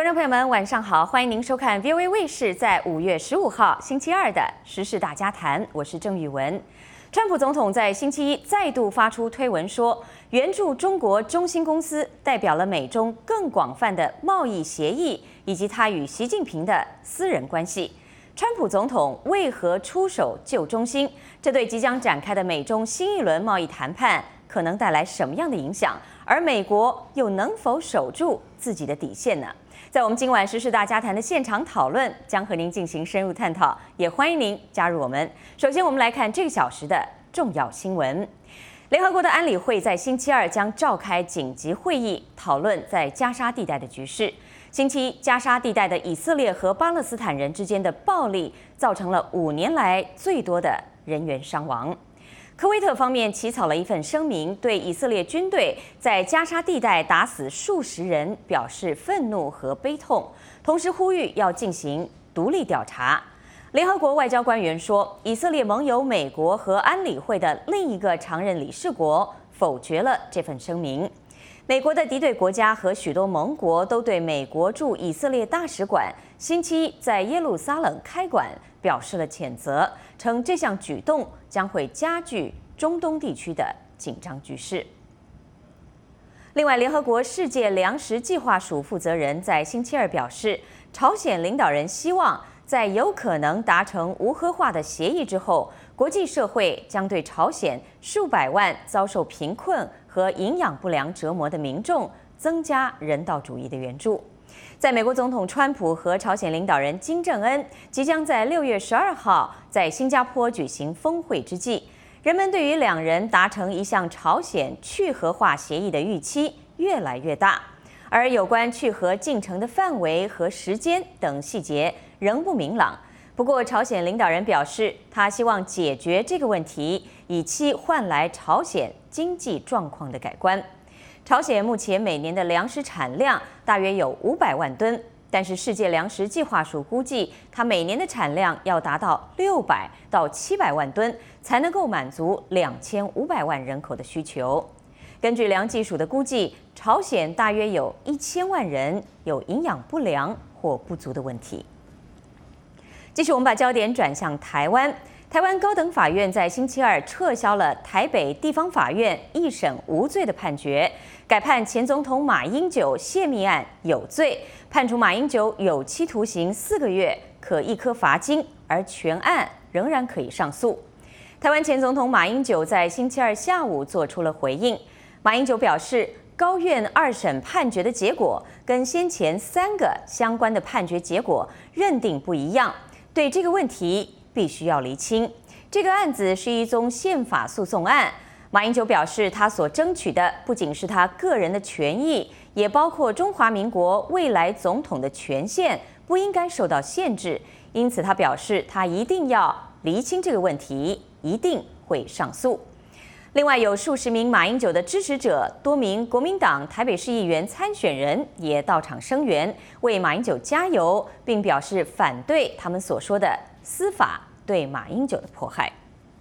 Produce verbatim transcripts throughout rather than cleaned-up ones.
观众朋友们，晚上好，欢迎您收看 V O A 卫视在五月十五号星期二的时事大家谈，我是郑宇文。川普总统在星期一再度发出推文说，援助中国中兴公司代表了美中更广泛的贸易协议，以及他与习近平的私人关系。川普总统为何出手救中兴？这对即将展开的美中新一轮贸易谈判可能带来什么样的影响？而美国又能否守住自己的底线呢？在我们今晚时事大家谈的现场讨论，将和您进行深入探讨，也欢迎您加入我们。首先，我们来看这个小时的重要新闻。联合国的安理会在星期二将召开紧急会议，讨论在加沙地带的局势。星期一，加沙地带的以色列和巴勒斯坦人之间的暴力，造成了五年来最多的人员伤亡。科威特方面起草了一份声明，对以色列军队在加沙地带打死数十人表示愤怒和悲痛，同时呼吁要进行独立调查。联合国外交官员说，以色列盟友美国和安理会的另一个常任理事国否决了这份声明。美国的敌对国家和许多盟国都对美国驻以色列大使馆星期一在耶路撒冷开馆表示了谴责，称这项举动将会加剧中东地区的紧张局势。另外，联合国世界粮食计划署负责人在星期二表示，朝鲜领导人希望在有可能达成无核化的协议之后，国际社会将对朝鲜数百万遭受贫困和营养不良折磨的民众增加人道主义的援助。在美国总统川普和朝鲜领导人金正恩即将在六月十二号在新加坡举行峰会之际，人们对于两人达成一项朝鲜去核化协议的预期越来越大，而有关去核进程的范围和时间等细节仍不明朗。不过，朝鲜领导人表示，他希望解决这个问题，以期换来朝鲜经济状况的改观。朝鲜目前每年的粮食产量大约有五百万吨，但是世界粮食计划署估计，它每年的产量要达到六百到七百万吨，才能够满足两千五百万人口的需求。根据粮计署的估计，朝鲜大约有一千万人有营养不良或不足的问题。继续，我们把焦点转向台湾。台湾高等法院在星期二撤销了台北地方法院一审无罪的判决，改判前总统马英九泄密案有罪，判处马英九有期徒刑四个月，可一颗罚金，而全案仍然可以上诉。台湾前总统马英九在星期二下午做出了回应。马英九表示，高院二审判决的结果跟先前三个相关的判决结果认定不一样，对这个问题必须要厘清。这个案子是一宗宪法诉讼案，马英九表示，他所争取的不仅是他个人的权益，也包括中华民国未来总统的权限不应该受到限制。因此，他表示他一定要厘清这个问题，一定会上诉。另外，有数十名马英九的支持者，多名国民党台北市议员参选人也到场声援，为马英九加油，并表示反对他们所说的司法对马英九的迫害。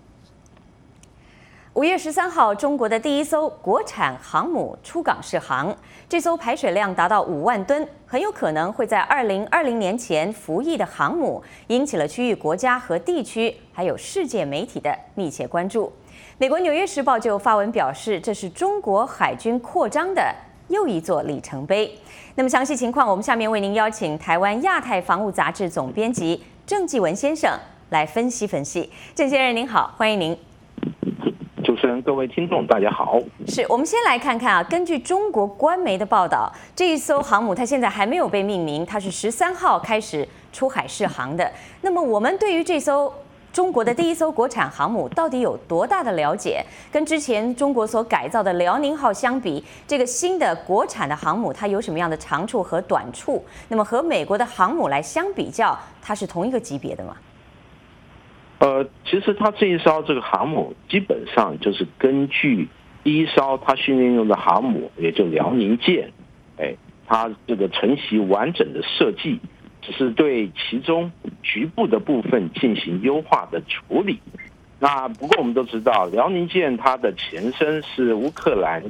五月十三号，中国的第一艘国产航母出港试航，这艘排水量达到五万吨，很有可能会在二零二零年前服役的航母，引起了区域国家和地区还有世界媒体的密切关注。美国《纽约时报》就发文表示，这是中国海军扩张的又一座里程碑。那么详细情况，我们下面为您邀请台湾亚太防务杂志总编辑郑继文先生来分析分析。郑先生您好，欢迎您。 主持人、各位听众，大家好。 是我们先来看看啊，根据中国官媒的报道，这一艘航母它现在还没有被命名，它是十三号开始出海试航的。那么我们对于这艘中国的第一艘国产航母到底有多大的了解？跟之前中国所改造的辽宁号相比，这个新的国产的航母它有什么样的长处和短处？那么和美国的航母来相比较，它是同一个级别的吗？ 呃，其实它这一艘这个航母基本上就是根据第一艘它训练用的航母，也就辽宁舰，哎，它这个承袭完整的设计，只是对其中局部的部分进行优化的处理。那不过我们都知道，辽宁舰它的前身是乌克兰的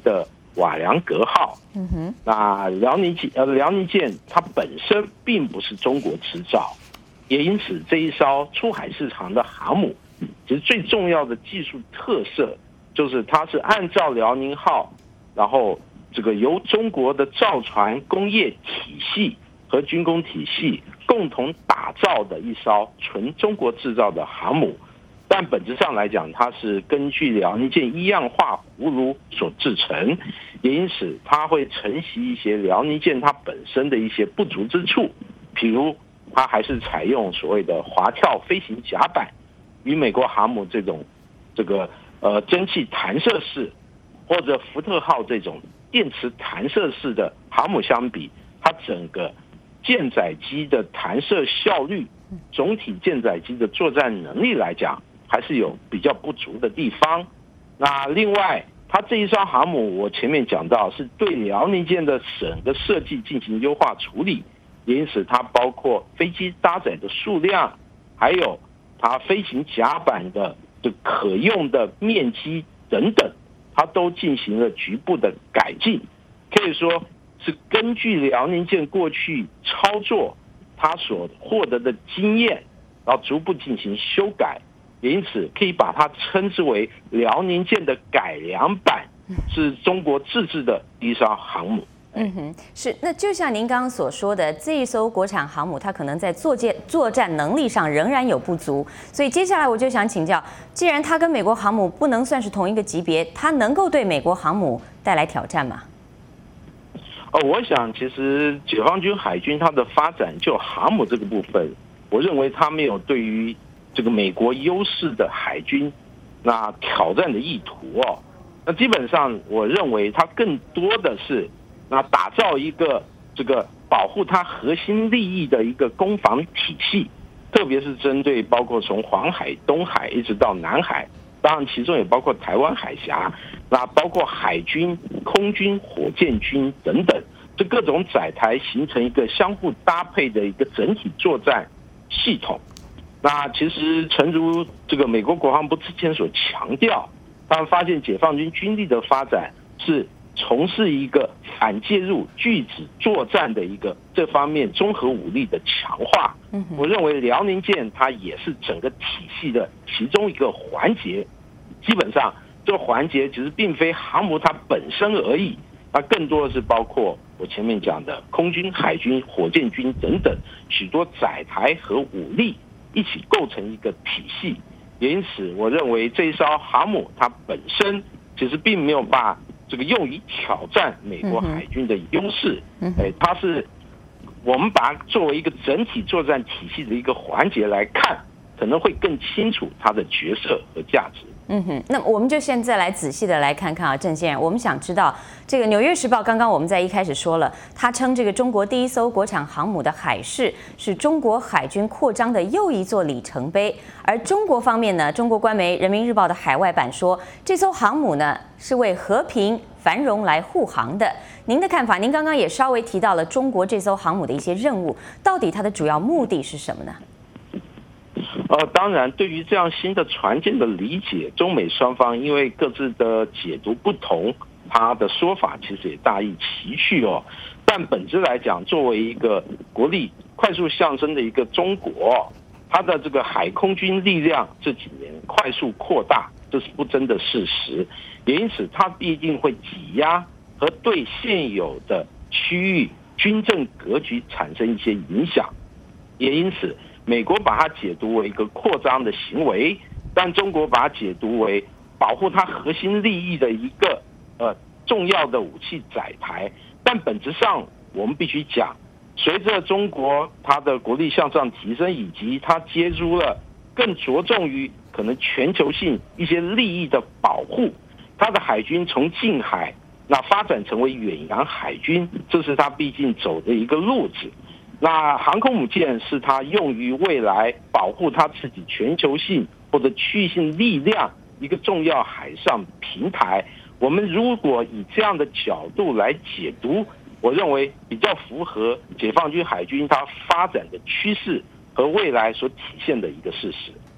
瓦良格号。嗯哼，那辽宁舰呃辽宁舰它本身并不是中国制造，也因此这一艘出海市场的航母，其实最重要的技术特色就是它是按照辽宁号，然后这个由中国的造船工业体系和军工体系共同打造的一艘纯中国制造的航母。但本质上来讲，它是根据辽宁舰一样化葫芦所制成，也因此它会承袭一些辽宁舰它本身的一些不足之处，譬如它还是采用所谓的滑跳飞行甲板，与美国航母这种这个呃蒸汽弹射式或者福特号这种电磁弹射式的航母相比，它整个舰载机的弹射效率、总体舰载机的作战能力来讲，还是有比较不足的地方。那另外，它这一艘航母，我前面讲到是对辽宁舰的整个设计进行优化处理，因此它包括飞机搭载的数量，还有它飞行甲板的的可用的面积等等，它都进行了局部的改进，可以说是根据辽宁舰过去操作它所获得的经验，然后逐步进行修改。也因此可以把它称之为辽宁舰的改良版，是中国自制的一艘航母。 嗯哼，是。那就像您刚刚所说的，这一艘国产航母，它可能在作舰作战能力上仍然有不足。所以接下来我就想请教，既然它跟美国航母不能算是同一个级别，它能够对美国航母带来挑战吗？ 哦，我想其实解放军海军它的发展就航母这个部分，我认为它没有对于这个美国优势的海军那挑战的意图哦。那基本上我认为它更多的是那打造一个这个保护它核心利益的一个攻防体系，特别是针对包括从黄海、东海一直到南海，当然其中也包括台湾海峡，那包括海军、空军、火箭军等等，这各种载台形成一个相互搭配的一个整体作战系统。那其实诚如这个美国国防部之前所强调，他们发现解放军军力的发展是从事一个反介入拒止作战的一个这方面综合武力的强化。我认为辽宁舰它也是整个体系的其中一个环节。基本上这个环节其实并非航母它本身而已，它更多的是包括我前面讲的空军、海军、火箭军等等许多载台和武力一起构成一个体系。也因此我认为这一艘航母它本身其实并没有把这个用于挑战美国海军的优势，哎，它是我们把它作为一个整体作战体系的一个环节来看，可能会更清楚它的角色和价值。 嗯哼，那我们就现在来仔细的来看看啊，郑先生，我们想知道这个《纽约时报》刚刚我们在一开始说了，他称这个中国第一艘国产航母的海试是中国海军扩张的又一座里程碑。而中国方面呢，中国官媒《人民日报》的海外版说，这艘航母呢是为和平繁荣来护航的。您的看法？您刚刚也稍微提到了中国这艘航母的一些任务，到底它的主要目的是什么呢？ 呃，当然，对于这样新的船舰的理解，中美双方因为各自的解读不同，它的说法其实也大异其趣哦。但本质来讲，作为一个国力快速上升的一个中国，它的这个海空军力量这几年快速扩大，这是不争的事实。也因此，它必定会挤压和对现有的区域军政格局产生一些影响。也因此，美国把它解读为一个扩张的行为，但中国把它解读为保护它核心利益的一个呃重要的武器载台。但本质上，我们必须讲，随着中国它的国力向上提升，以及它接入了更着重于可能全球性一些利益的保护，它的海军从近海那发展成为远洋海军，这是它毕竟走的一个路子。那航空母舰是它用于未来保护它自己全球性或者区域性力量一个重要海上平台。我们如果以这样的角度来解读，我认为比较符合解放军海军它发展的趋势和未来所体现的一个事实。哎。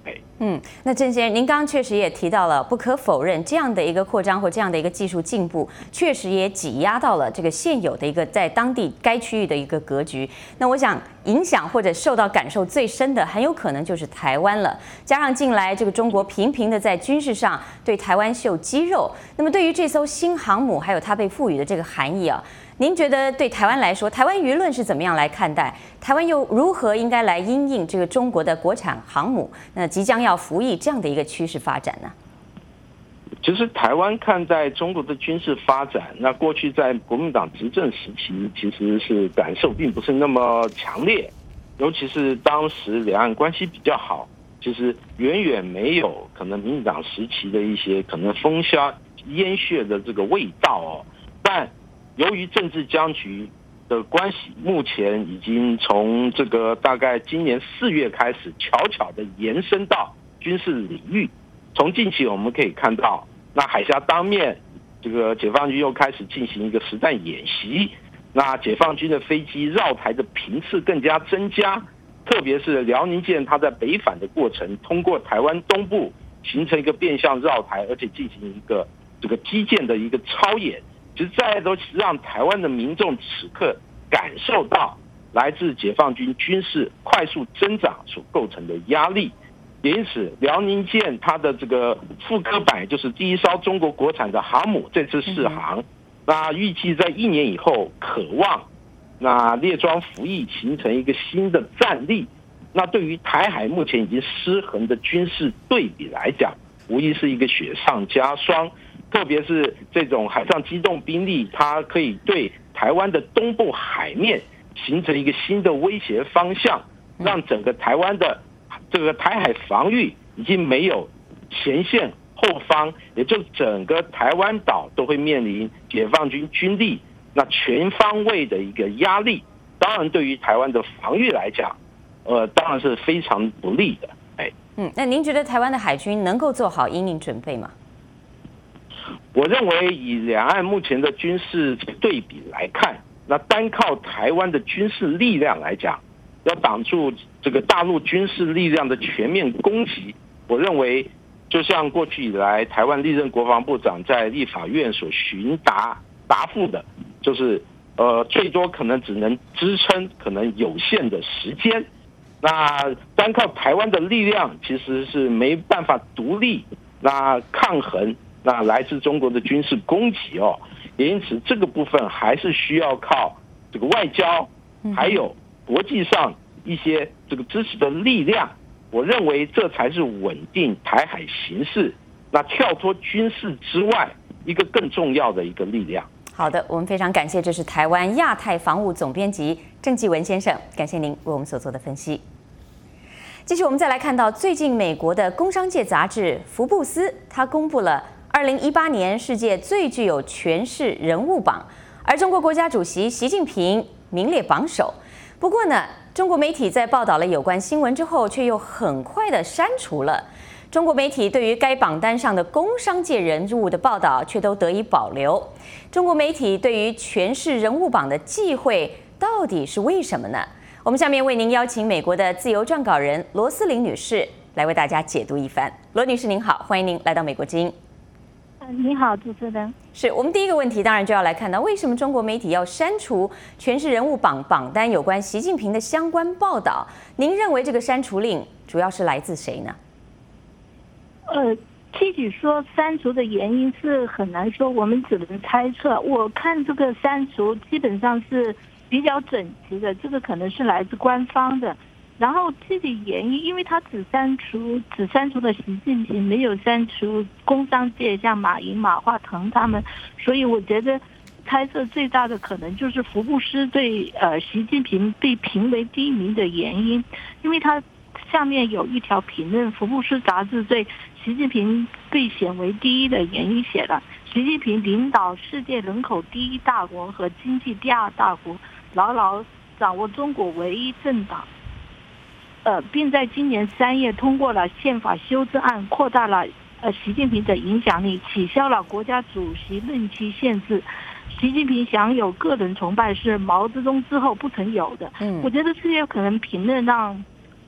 嗯，那郑先生，您刚刚确实也提到了，不可否认，这样的一个扩张或这样的一个技术进步，确实也挤压到了这个现有的一个在当地该区域的一个格局。那我想，影响或者受到感受最深的，很有可能就是台湾了。加上近来这个中国频频的在军事上对台湾秀肌肉，那么对于这艘新航母，还有它被赋予的这个含义啊。您觉得对台湾来说，台湾舆论是怎么样来看待？台湾又如何应该来因应这个中国的国产航母，那即将要服役这样的一个趋势发展呢？ 其实台湾看待中国的军事发展，那过去在国民党执政时期，其实是感受并不是那么强烈，尤其是当时两岸关系比较好，其实远远没有可能民进党时期的一些可能风沙烟血的这个味道哦，但由于政治僵局的关系，目前已经从这个大概今年四月开始，悄悄的延伸到军事领域。从近期我们可以看到，那海峡当面，这个解放军又开始进行一个实弹演习，那解放军的飞机绕台的频次更加增加，特别是辽宁舰，它在北返的过程，通过台湾东部形成一个变相绕台，而且进行一个这个基建的一个操演。其实在都让台湾的民众此刻感受到来自解放军军事快速增长所构成的压力，也因此辽宁舰它的这个复刻版，就是第一艘中国国产的航母，这次试航，那预计在一年以后可望那列装服役，形成一个新的战力。那对于台海目前已经失衡的军事对比来讲，无疑是一个雪上加霜。特别是这种海上机动兵力，它可以对台湾的东部海面形成一个新的威胁方向，让整个台湾的这个台海防御已经没有前线后方，也就整个台湾岛都会面临解放军军力那全方位的一个压力。当然，对于台湾的防御来讲，呃，当然是非常不利的。哎， 嗯，那您觉得台湾的海军能够做好因应准备吗？ 我认为以两岸目前的军事对比来看，那单靠台湾的军事力量来讲，要挡住这个大陆军事力量的全面攻击，我认为就像过去以来台湾历任国防部长在立法院所询答答复的，就是呃最多可能只能支撑可能有限的时间。那单靠台湾的力量其实是没办法独立那抗衡那来自中国的军事攻击哦，也因此这个部分还是需要靠这个外交，还有国际上一些这个支持的力量。我认为这才是稳定台海形势，那跳脱军事之外一个更重要的一个力量。 好的，我们非常感谢，这是台湾亚太防务总编辑郑继文先生，感谢您为我们所做的分析。继续，我们再来看到最近美国的工商界杂志《福布斯》，它公布了二零一八年世界最具有权势人物榜，而中国国家主席习近平名列榜首。不过呢，中国媒体在报道了有关新闻之后，却又很快的删除了。中国媒体对于该榜单上的工商界人物的报道却都得以保留。中国媒体对于权势人物榜的忌讳到底是为什么呢？我们下面为您邀请美国的自由撰稿人罗斯林女士来为大家解读一番。罗女士您好，欢迎您来到美国之音。 你好，主持人。 是我们第一个问题，当然就要来看到为什么中国媒体要删除权势人物榜榜单有关习近平的相关报道？您认为这个删除令主要是来自谁呢？ 呃，具体说删除的原因是很难说，我们只能猜测。我看这个删除基本上是比较整齐的，这个可能是来自官方的。然后具体原因，因为他只删除只删除了习近平，没有删除工商界像马云、马化腾他们，所以我觉得猜测最大的可能就是福布斯对呃习近平被评为第一名的原因，因为他下面有一条评论，福布斯杂志对习近平被选为第一的原因写了：习近平领导世界人口第一大国和经济第二大国，牢牢掌握中国唯一政党。呃，并在今年三月通过了宪法修正案，扩大了呃习近平的影响力，取消了国家主席任期限制。习近平享有个人崇拜是毛泽东之后不曾有的。嗯，我觉得这些可能评论让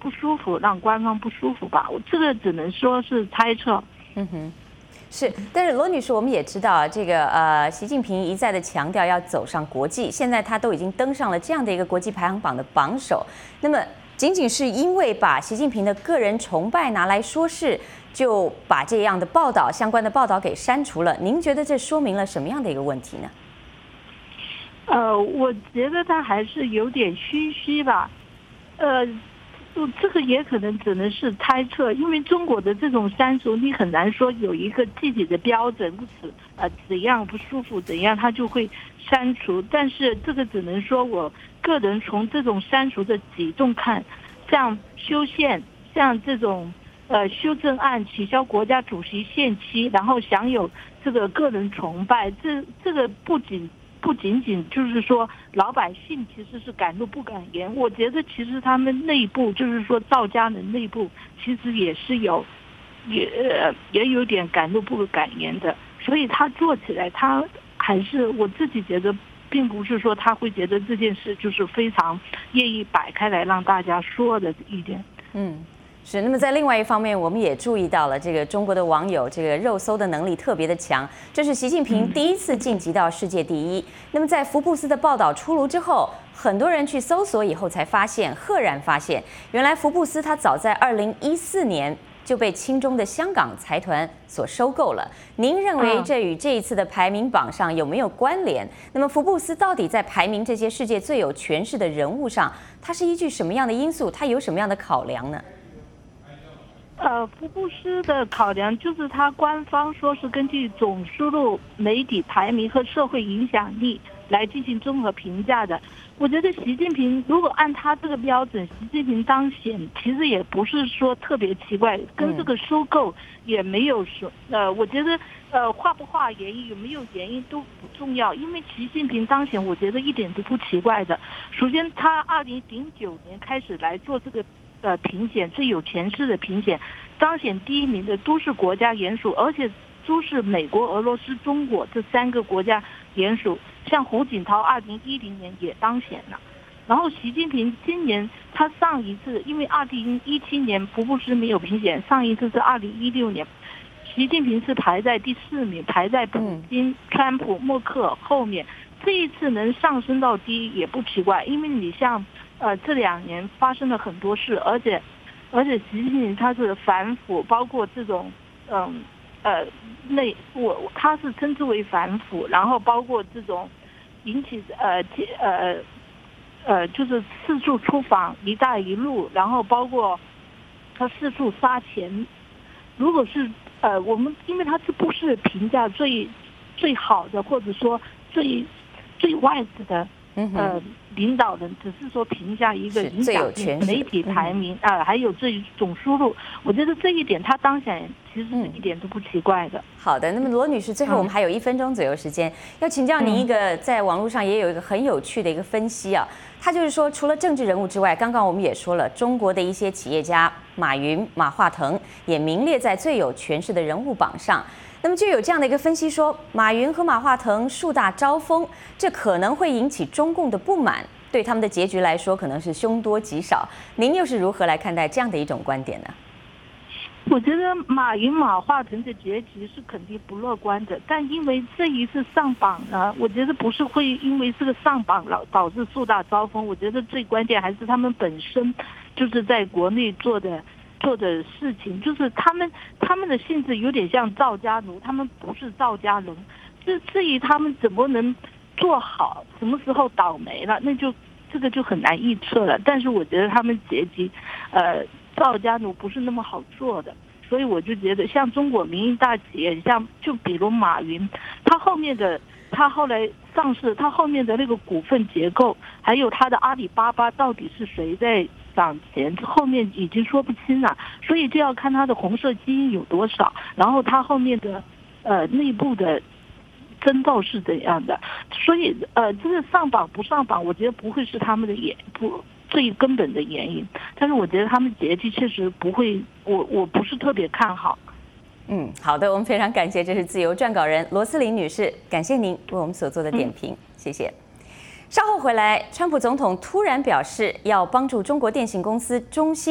不舒服，让官方不舒服吧。我这个只能说是猜测。 嗯哼。是，但是罗女士，我们也知道，这个呃，习近平一再的强调要走上国际，现在他都已经登上了这样的一个国际排行榜的榜首。那么，仅仅是因为把习近平的个人崇拜拿来说事，就把这样的报道相关的报道给删除了。您觉得这说明了什么样的一个问题呢？ 呃，我觉得他还是有点虚虚吧，呃。这个也可能只能是猜测，因为中国的这种删除，你很难说有一个具体的标准，如此呃怎样不舒服怎样，他就会删除。但是这个只能说我个人从这种删除的举动看，像修宪，像这种呃修正案取消国家主席限期，然后享有这个个人崇拜，这这个不仅。不仅仅就是说老百姓其实是敢怒不敢言，我觉得其实他们内部就是说赵家人内部其实也是有，也也有点敢怒不敢言的，所以他做起来他还是我自己觉得，并不是说他会觉得这件事就是非常愿意摆开来让大家说的一点。 嗯。是，那么在另外一方面，我们也注意到了这个中国的网友这个肉搜的能力特别的强，这是习近平第一次晋级到世界第一。那么在福布斯的报道出炉之后，很多人去搜索以后才发现，赫然发现，原来福布斯它早在二零一四年就被亲中的香港财团所收购了。您认为这与这一次的排名榜上有没有关联？那么福布斯到底在排名这些世界最有权势的人物上，它是依据什么样的因素？它有什么样的考量呢？ 呃，福布斯的考量就是他官方说是根据总输入、媒体排名和社会影响力来进行综合评价的。我觉得习近平如果按他这个标准，习近平当选其实也不是说特别奇怪，跟这个收购也没有说，呃，我觉得呃画不画原因有没有原因都不重要，因为习近平当选，我觉得一点都不奇怪的。首先，他二零零九年开始来做这个。呃，评选最有权势的评选，当选第一名的都是国家元首，而且都是美国、俄罗斯、中国这三个国家元首。像胡锦涛二零一零年也当选了，然后习近平今年他上一次，因为二零一七年福布斯没有评选，上一次是二零一六年，习近平是排在第四名，排在普京、川普、默克尔后面。这一次能上升到第一也不奇怪，因为你像。呃，这两年发生了很多事，而且，而且习近平他是反腐，包括这种，嗯，呃，内我他是称之为反腐，然后包括这种引起呃呃呃，就是四处出访“一带一路”，然后包括他四处撒钱。如果是呃，我们因为他这不是评价最最好的，或者说最最外子的。呃，领导人只是说评价一个影响力、媒体排名啊、呃，还有这总输入，我觉得这一点他当选其实是一点都不奇怪的。 好的，那么罗女士，最后我们还有一分钟左右时间，要请教您一个在网络上也有一个很有趣的一个分析啊，他就是说，除了政治人物之外，刚刚我们也说了，中国的一些企业家马云、马化腾也名列在最有权势的人物榜上。那么就有这样的一个分析说，马云和马化腾树大招风，这可能会引起中共的不满，对他们的结局来说可能是凶多吉少。您又是如何来看待这样的一种观点呢？ 我觉得马云、马化腾的结局是肯定不乐观的，但因为这一次上榜呢，我觉得不是会因为这个上榜导导致树大招风，我觉得最关键还是他们本身就是在国内做的。做的事情就是他们他们的性质有点像赵家奴，他们不是赵家人。至至于他们怎么能做好，什么时候倒霉了，那就这个就很难预测了。但是我觉得他们结局，呃，赵家奴不是那么好做的，所以我就觉得像中国民营大企业，像就比如马云，他后面的他后来上市，他后面的那个股份结构，还有他的阿里巴巴到底是谁在涨钱，后面已经说不清了，所以就要看他的红色基因有多少，然后他后面的呃内部的征兆是怎样的。所以呃，这个上榜不上榜，我觉得不会是他们的原不最根本的原因，但是我觉得他们结局确实不会，我我不是特别看好。 嗯，好的，我们非常感谢，这是自由撰稿人罗思玲女士，感谢您为我们所做的点评，嗯、谢谢。稍后回来，川普总统突然表示要帮助中国电信公司中兴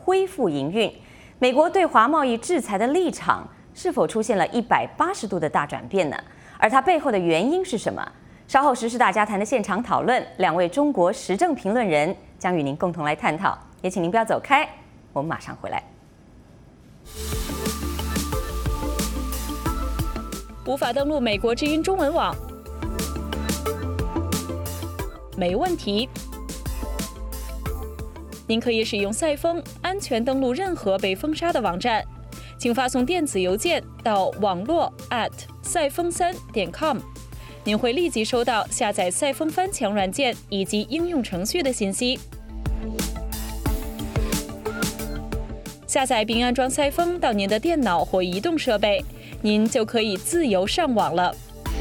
恢复营运。美国对华贸易制裁的立场是否出现了一百八十度的大转变呢？而它背后的原因是什么？稍后时事大家谈的现场讨论，两位中国时政评论人将与您共同来探讨，也请您不要走开，我们马上回来。 无法登录美国之音中文网？没问题，您可以使用赛风安全登录任何被封杀的网站，请发送电子邮件到网络 at 赛风三点 com， 您会立即收到下载赛风翻墙软件以及应用程序的信息。下载并安装赛风到您的电脑或移动设备，您就可以自由上网了。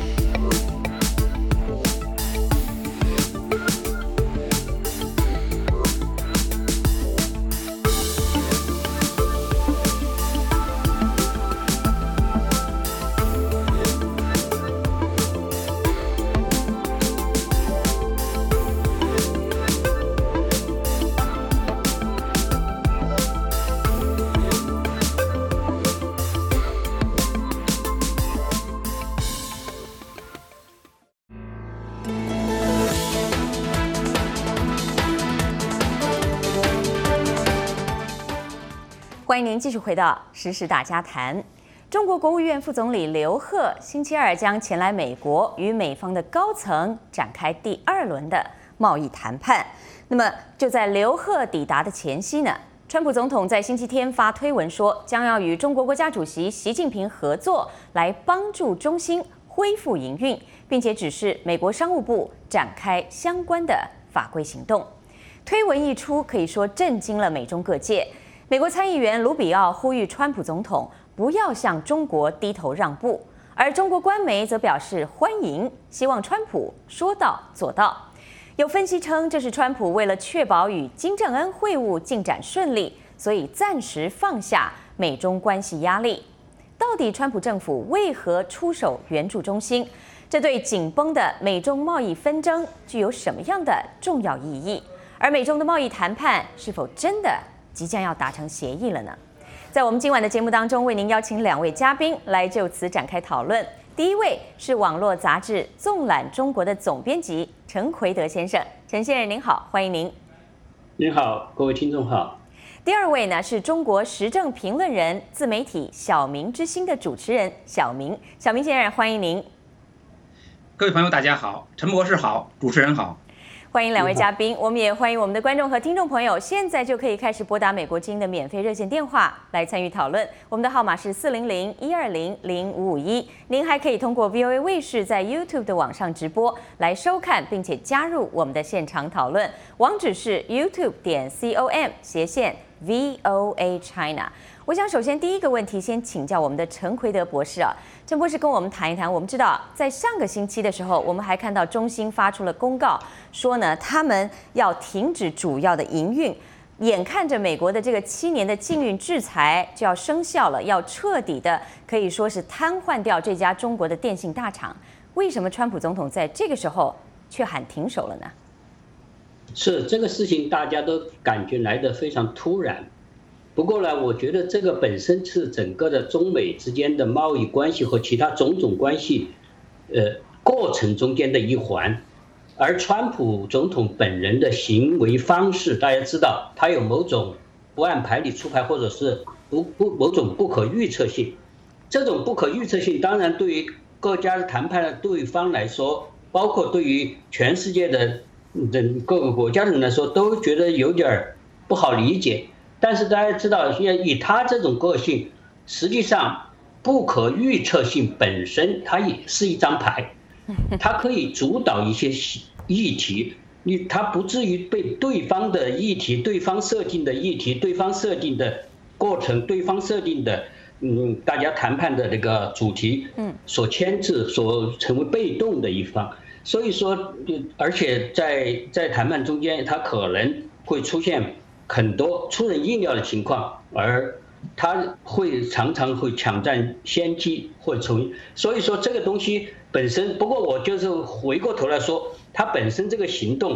欢迎您继续回到时事大家谈。中国国务院副总理刘鹤星期二将前来美国，与美方的高层展开第二轮的贸易谈判。那么就在刘鹤抵达的前夕呢，川普总统在星期天发推文说，将要与中国国家主席习近平合作，来帮助中兴恢复营运，并且指示美国商务部展开相关的法规行动。推文一出，可以说震惊了美中各界。美国参议员卢比奥呼吁川普总统不要向中国低头让步，而中国官媒则表示欢迎，希望川普说到做到。有分析称，这是川普为了确保与金正恩会晤进展顺利，所以暂时放下美中关系压力。到底川普政府为何出手援助中兴？这对紧绷的美中贸易纷争具有什么样的重要意义？而美中的贸易谈判是否真的即将要达成协议了呢？在我们今晚的节目当中，为您邀请两位嘉宾来就此展开讨论。第一位是网络杂志《纵览中国》的总编辑陈奎德先生，陈先生您好，欢迎您。 您好，各位听众好。 第二位呢是中国时政评论人、自媒体小明之星的主持人小明，小明先生欢迎您。 各位朋友大家好，陈博士好，主持人好。 欢迎两位嘉宾，我们也欢迎我们的观众和听众朋友，现在就可以开始拨打美国之音的免费热线电话来参与讨论。我们的号码是四零零一二零零五五一。您还可以通过 V O A 卫视在 YouTube 的网上直播来收看，并且加入我们的现场讨论。网址是 YouTube 点 com 斜线 V O A China。我想首先第一个问题先请教我们的陈奎德博士啊，陈博士跟我们谈一谈。我们知道在上个星期的时候，我们还看到中兴发出了公告，说呢他们要停止主要的营运，眼看着美国的这个七年的禁运制裁就要生效了，要彻底的可以说是瘫痪掉这家中国的电信大厂。为什么川普总统在这个时候却喊停手了呢？ 是这个事情大家都感觉来得非常突然。不过呢，我觉得这个本身是整个的中美之间的贸易关系和其他种种关系，呃，过程中间的一环。而川普总统本人的行为方式，大家知道，他有某种不按牌理出牌，或者是不不某种不可预测性。这种不可预测性，当然对于各家谈判的对方来说，包括对于全世界的各个国家的人来说，都觉得有点不好理解。但是大家知道，以他这种个性，实际上不可预测性本身它也是一张牌，它可以主导一些议题，你它不至于被对方的议题、对方设定的议题、对方设定的过程、对方设定的嗯大家谈判的这个主题所牵制，所成为被动的一方。所以说，而且在在谈判中间，它可能会出现很多出人意料的情况，而他会常常会抢占先机，或从所以说这个东西本身，不过我就是回过头来说，他本身这个行动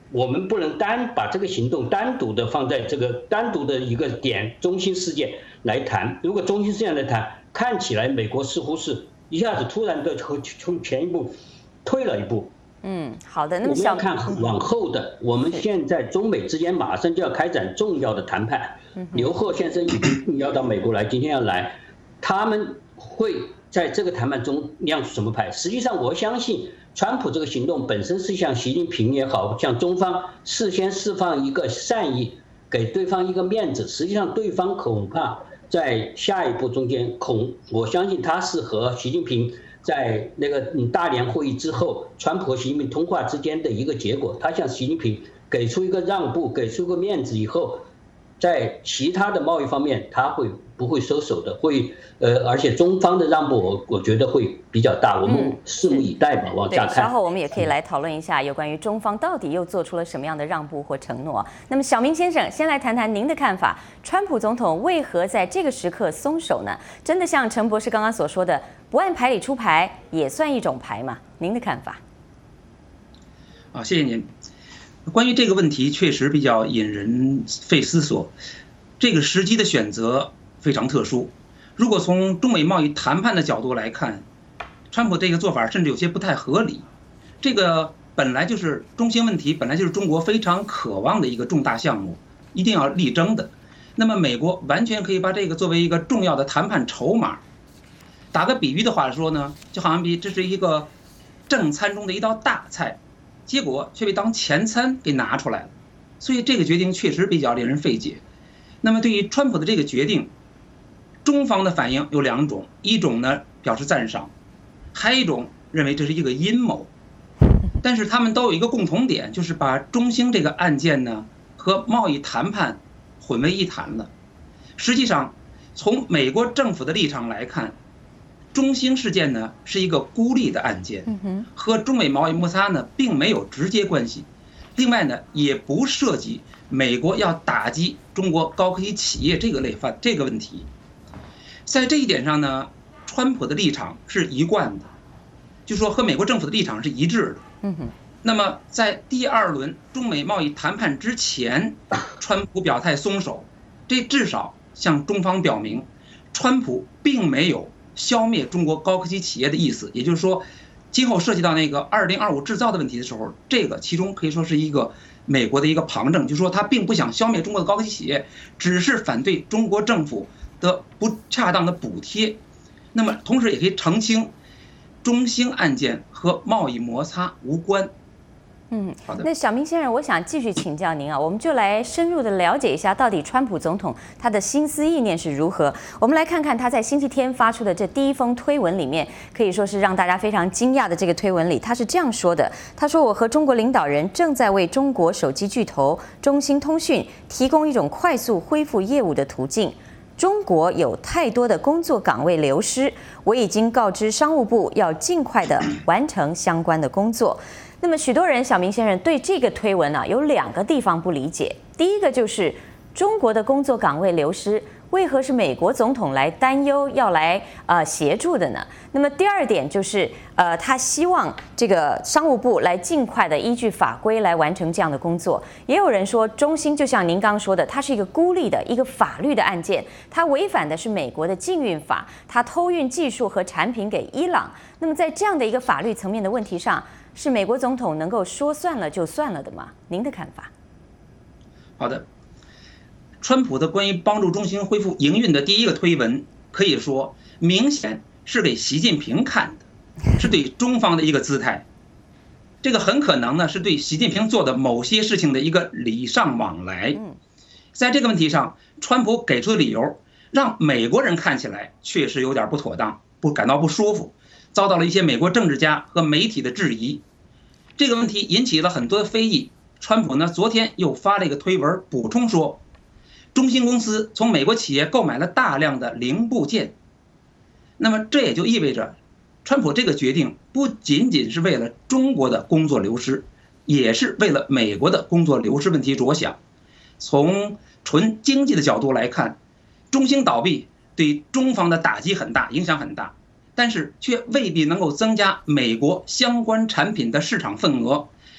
我们不能单把这个行动单独的放在这个单独的一个点中心事件来谈。如果中心事件来谈，看起来美国似乎是一下子突然的从前一步退了一步。 嗯，好的。那么我们要看往后的，我们现在中美之间马上就要开展重要的谈判。刘鹤先生已经要到美国来，今天要来，他们会在这个谈判中亮出什么牌？实际上，我相信川普这个行动本身是向习近平也好，向中方事先释放一个善意，给对方一个面子。实际上，对方恐怕在下一步中间恐，我相信他是和习近平在那个大连会议之后，川普和习近平通话之间的一个结果。他向习近平给出一个让步，给出个面子以后，在其他的贸易方面，他会不会收手的？会呃，而且中方的让步我，我觉得会比较大。我们拭目以待吧，往下看。 稍后我们也可以来讨论一下有关于中方到底又做出了什么样的让步或承诺。那么，小明先生，先来谈谈您的看法：川普总统为何在这个时刻松手呢？真的像陈博士刚刚所说的，不按牌理出牌也算一种牌吗？您的看法？ 啊，谢谢您。关于这个问题，确实比较引人费思索。这个时机的选择非常特殊。如果从中美贸易谈判的角度来看，川普这个做法甚至有些不太合理。这个本来就是中兴问题，本来就是中国非常渴望的一个重大项目，一定要力争的。那么美国完全可以把这个作为一个重要的谈判筹码。打个比喻的话说呢，就好像比这是一个正餐中的一道大菜，结果却被当前餐给拿出来了。所以这个决定确实比较令人费解。那么对于川普的这个决定，中方的反应有两种，一种呢表示赞赏，还有一种认为这是一个阴谋。但是他们都有一个共同点，就是把中兴这个案件呢和贸易谈判混为一谈了。实际上，从美国政府的立场来看，中兴事件呢是一个孤立的案件，和中美贸易摩擦呢并没有直接关系。另外呢，也不涉及美国要打击中国高科技企业这个类范这个问题。在这一点上呢，川普的立场是一贯的，就是说和美国政府的立场是一致的。 嗯哼。 那么在第二轮中美贸易谈判之前，川普表态松手，这至少向中方表明，川普并没有消灭中国高科技企业的意思。也就是说，今后涉及到那个二零二五制造的问题的时候，这个其中可以说是一个美国的一个旁证，就是说他并不想消灭中国的高科技企业，只是反对中国政府的不恰当的补贴。那么同时也可以澄清，中兴案件和贸易摩擦无关。 嗯，好的。那小明先生，我想继续请教您啊，我们就来深入的了解一下，到底川普总统他的心思意念是如何。我们来看看他在星期天发出的这第一封推文里面，可以说是让大家非常惊讶的这个推文里，他是这样说的：他说，我和中国领导人正在为中国手机巨头中兴通讯提供一种快速恢复业务的途径。中国有太多的工作岗位流失，我已经告知商务部要尽快的完成相关的工作。那么许多人，小明先生对这个推文啊有两个地方不理解。第一个就是中国的工作岗位流失，为何是美国总统来担忧要来呃协助的呢？那么第二点就是呃他希望这个商务部来尽快的依据法规来完成这样的工作。也有人说中兴就像您刚刚说的，它是一个孤立的一个法律的案件，它违反的是美国的禁运法，它偷运技术和产品给伊朗。那么在这样的一个法律层面的问题上，是美国总统能够说算了就算了的吗？您的看法？ 好的，川普的关于帮助中兴恢复营运的第一个推文，可以说明显是给习近平看的，是对中方的一个姿态。这个很可能呢是对习近平做的某些事情的一个礼尚往来。在这个问题上，川普给出的理由让美国人看起来确实有点不妥当，不感到不舒服，遭到了一些美国政治家和媒体的质疑。这个问题引起了很多的非议。川普呢昨天又发了一个推文补充说，中兴公司从美国企业购买了大量的零部件。那么这也就意味着，川普这个决定不仅仅是为了中国的工作流失，也是为了美国的工作流失问题着想。从纯经济的角度来看，中兴倒闭对中方的打击很大，影响很大，但是却未必能够增加美国相关产品的市场份额，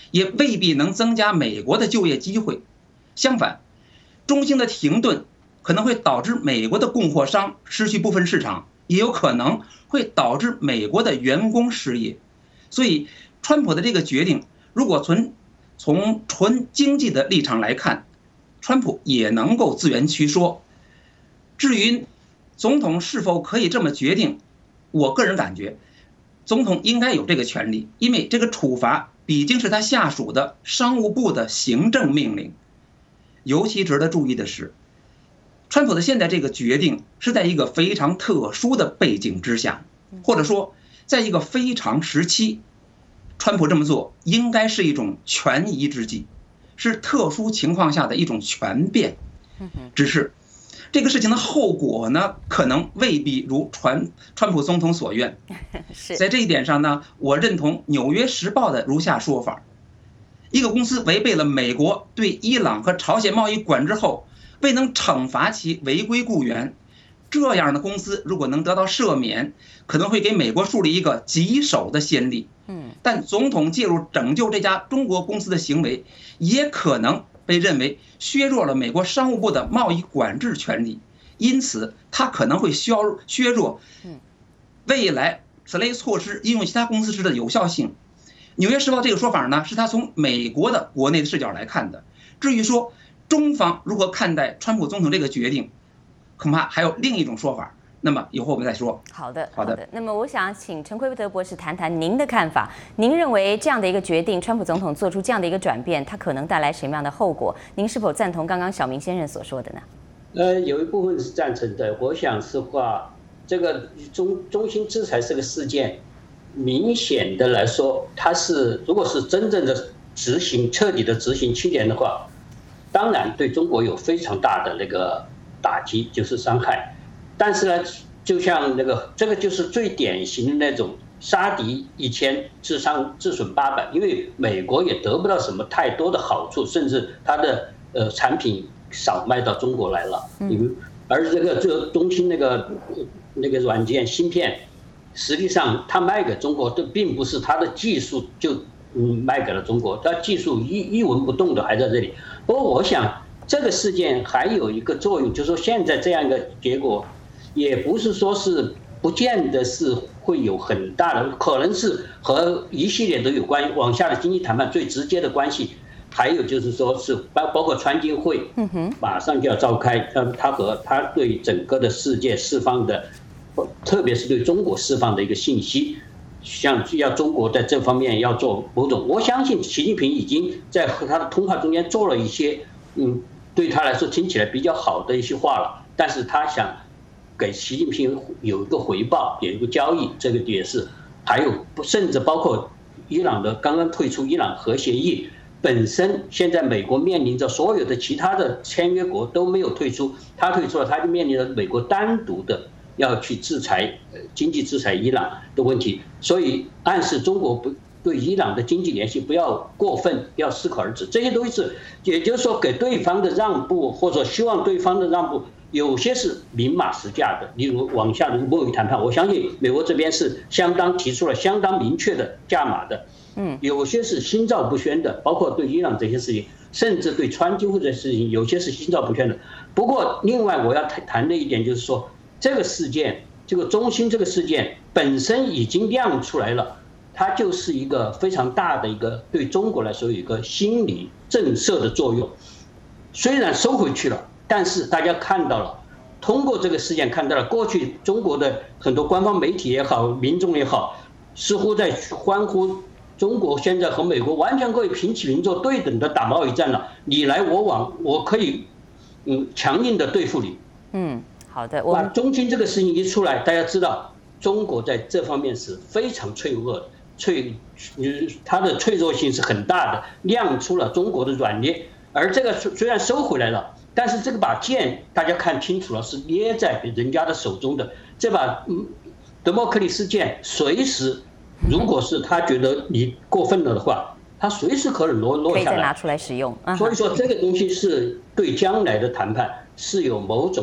也未必能增加美国的就业机会。相反，中兴的停顿可能会导致美国的供货商失去部分市场，也有可能会导致美国的员工失业。所以，川普的这个决定，如果从从纯经济的立场来看，川普也能够自圆其说。至于总统是否可以这么决定，我个人感觉，总统应该有这个权利，因为这个处罚毕竟是他下属的商务部的行政命令。尤其值得注意的是，川普的现在这个决定是在一个非常特殊的背景之下，或者说在一个非常时期，川普这么做应该是一种权宜之计，是特殊情况下的一种权变。只是这个事情的后果呢，可能未必如川川普总统所愿。在这一点上呢，我认同《纽约时报》的如下说法：一个公司违背了美国对伊朗和朝鲜贸易管制后，未能惩罚其违规雇员，这样的公司如果能得到赦免，可能会给美国树立一个棘手的先例。但总统介入拯救这家中国公司的行为，也可能被认为削弱了美国商务部的贸易管制权利，因此他可能会削削弱未来此类措施应用其他公司时的有效性。纽约时报这个说法呢，是他从美国的国内的视角来看的。至于说中方如何看待川普总统这个决定，恐怕还有另一种说法。那么以后我们再说。 好的，好的。那么我想请陈奎德博士谈谈您的看法。您认为这样的一个决定，川普总统做出这样的一个转变，它可能带来什么样的后果？您是否赞同刚刚小明先生所说的呢？ 呃，有一部分是赞成的。我想是话，这个中中兴制裁这个事件，明显的来说，它是如果是真正的执行、彻底的执行清廉的话，当然对中国有非常大的那个打击，就是伤害。但是呢，就像那个，这个就是最典型的那种杀敌一千，自伤自损八百，因为美国也得不到什么太多的好处，甚至它的呃产品少卖到中国来了。嗯，而这个这个中兴那个那个软件芯片，实际上它卖给中国，这并不是它的技术就嗯卖给了中国，它技术一一文不动的还在这里。不过我想这个事件还有一个作用，就是说现在这样一个结果。也不是说是不见得是会有很大的，可能是和一系列都有关往下的经济谈判最直接的关系。还有就是说是包包括川金会，马上就要召开，他和他对整个的世界释放的，特别是对中国释放的一个信息，像要中国在这方面要做某种，我相信习近平已经在和他的通话中间做了一些，嗯，对他来说听起来比较好的一些话了，但是他想给习近平有一个回报，有一个交易，这个也是，还有甚至包括伊朗的刚刚退出伊朗核协议，本身现在美国面临着所有的其他的签约国都没有退出，他退出了，他就面临着美国单独的要去制裁经济制裁伊朗的问题，所以暗示中国不对伊朗的经济联系不要过分，要适可而止，这些都是，也就是说给对方的让步，或者希望对方的让步。有些是明码实价的，例如往下的贸易谈判，我相信美国这边是相当提出了相当明确的价码的。嗯，有些是心照不宣的，包括对伊朗这些事情，甚至对川金会这些事情，有些是心照不宣的。不过，另外我要谈的一点就是说，这个事件，这个中兴这个事件本身已经亮出来了，它就是一个非常大的一个对中国来说有一个心理震慑的作用。虽然收回去了。但是大家看到了，通过这个事件看到了，过去中国的很多官方媒体也好，民众也好，似乎在欢呼中国现在和美国完全可以平起平坐、对等的打贸易战了，你来我往，我可以嗯强硬的对付你。 嗯，好的。我中兴这个事情一出来，大家知道中国在这方面是非常脆弱的，脆，它的脆弱性是很大的，亮出了中国的软肋。而这个虽然收回来了。但是这个把剑大家看清楚了，是捏在人家的手中的。这把德莫克利斯剑，随时如果是他觉得你过分了的话，他随时可能落落下来， 可以再拿出来使用。 所以说这个东西是对将来的谈判是有某种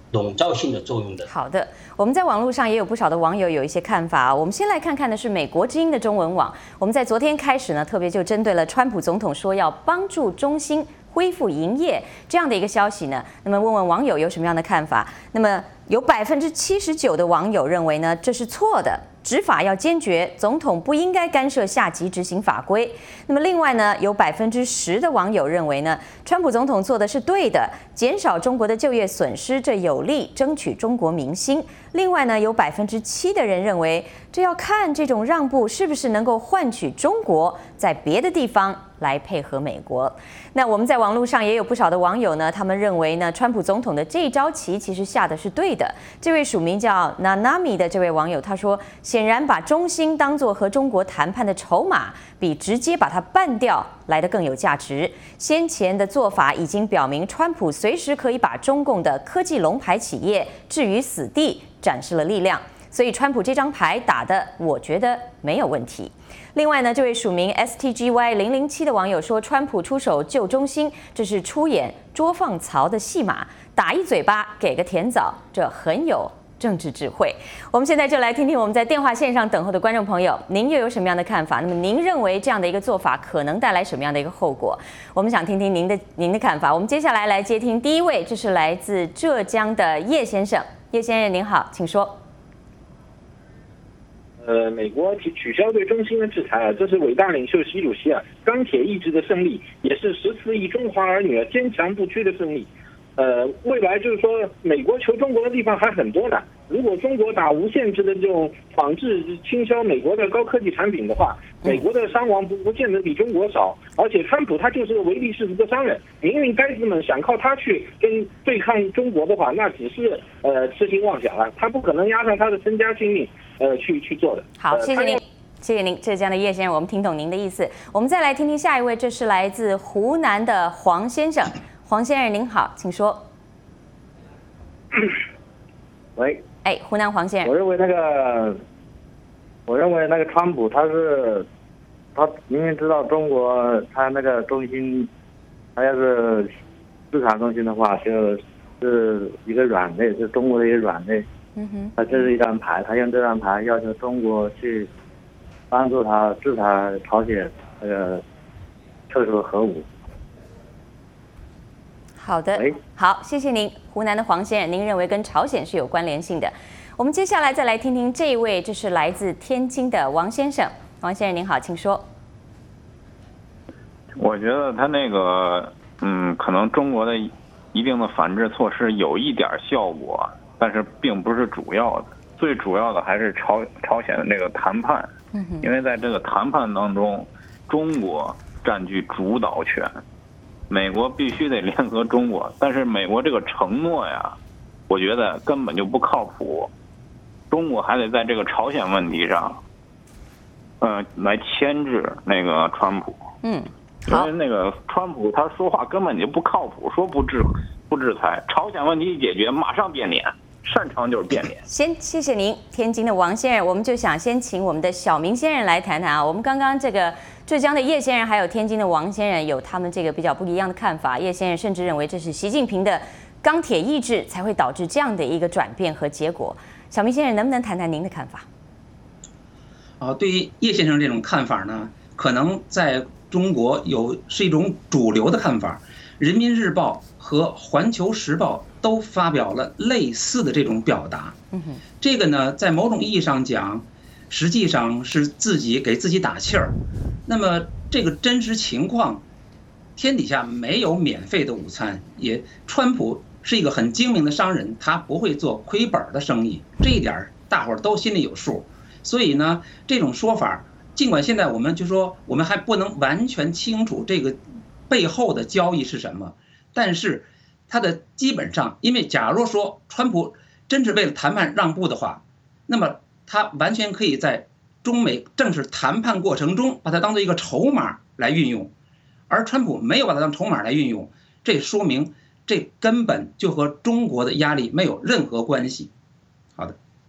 笼罩性的作用的。 好的，我们在网络上也有不少的网友有一些看法。我们先来看看的是美国之音的中文网。我们在昨天开始呢，特别就针对了川普总统说要帮助中兴恢复营业这样的一个消息呢，那么问问网友有什么样的看法？那么有百分之七十九的网友认为呢，这是错的，执法要坚决，总统不应该干涉下级执行法规。那么另外呢，有百分之十的网友认为呢，川普总统做的是对的，减少中国的就业损失，这有利争取中国民心。另外呢，有百分之七的人认为，这要看这种让步是不是能够换取中国在别的地方来配合美国。那我们在网络上也有不少的网友呢，他们认为呢，川普总统的这一招棋其实下的是对的。这位署名叫 Nanami 的这位网友他说，显然把中兴当作和中国谈判的筹码，比直接把它办掉来得更有价值。先前的做法已经表明，川普随时可以把中共的科技龙牌企业置于死地，展示了力量。所以川普这张牌打的，我觉得没有问题。另外呢，这位署名 S T G Y 零零七的网友说，川普出手救中兴，这是出演捉放曹的戏码，打一嘴巴给个甜枣，这很有政治智慧。我们现在就来听听我们在电话线上等候的观众朋友，您又有什么样的看法？那么您认为这样的一个做法可能带来什么样的一个后果？我们想听听您的您的看法。我们接下来来接听第一位，这是来自浙江的叶先生。叶先生您好，请说。 呃，美国取取消对中兴的制裁啊，这是伟大领袖习主席啊钢铁意志的胜利，也是十四亿中华儿女啊坚强不屈的胜利。呃，未来就是说，美国求中国的地方还很多呢。如果中国打无限制的这种仿制倾销美国的高科技产品的话，美国的伤亡不不见得比中国少。而且川普他就是个唯利是图的商人，民运该子们想靠他去跟对抗中国的话，那只是呃痴心妄想了，他不可能押上他的身家性命呃去去做的。 好，谢谢您。谢谢您，浙江的叶先生，我们听懂您的意思。我们再来听听下一位，这是来自湖南的黄先生。黄先生您好，请说。 喂， 哎，湖南黄先生， 我认为那个，我认为那个川普他是，他明明知道中国他那个中心，他要是市场中心的话，就是一个软肋，是中国的一个软肋。 嗯哼， 他这是一张牌，他用这张牌要求中国去帮助他制裁朝鲜那个撤出核武。 好的，好，谢谢您，湖南的黄先生，您认为跟朝鲜是有关联性的。我们接下来再来听听这一位，这是来自天津的王先生。王先生您好，请说。 我觉得他那个，嗯，可能中国的一定的反制措施有一点效果，但是并不是主要的，最主要的还是朝朝鲜的这个谈判，因为在这个谈判当中，中国占据主导权。美国必须得联合中国，但是美国这个承诺呀，我觉得根本就不靠谱。中国还得在这个朝鲜问题上，呃，来牵制那个川普。 嗯， 因为那个川普他说话根本就不靠谱，说不制不制裁，朝鲜问题一解决马上变脸，擅长就是变脸。 先谢谢您，天津的王先生，我们就想先请我们的小明先生来谈谈啊。我们刚刚这个浙江的叶先生还有天津的王先生有他们这个比较不一样的看法。叶先生甚至认为这是习近平的钢铁意志才会导致这样的一个转变和结果。小明先生能不能谈谈您的看法？ 啊，对于叶先生这种看法呢，可能在中国有是一种主流的看法。人民日报和环球时报都发表了类似的这种表达。 嗯哼， 这个呢，在某种意义上讲，实际上是自己给自己打气儿。那么这个真实情况，天底下没有免费的午餐，也川普是一个很精明的商人，他不会做亏本的生意，这一点大伙儿都心里有数。所以呢，这种说法，尽管现在我们就说我们还不能完全清楚这个背后的交易是什么，但是它的基本上，因为假如说川普真是为了谈判让步的话，那么他完全可以在中美正式谈判过程中把它当做一个筹码来运用，而川普没有把它当筹码来运用，这说明这根本就和中国的压力没有任何关系。好的。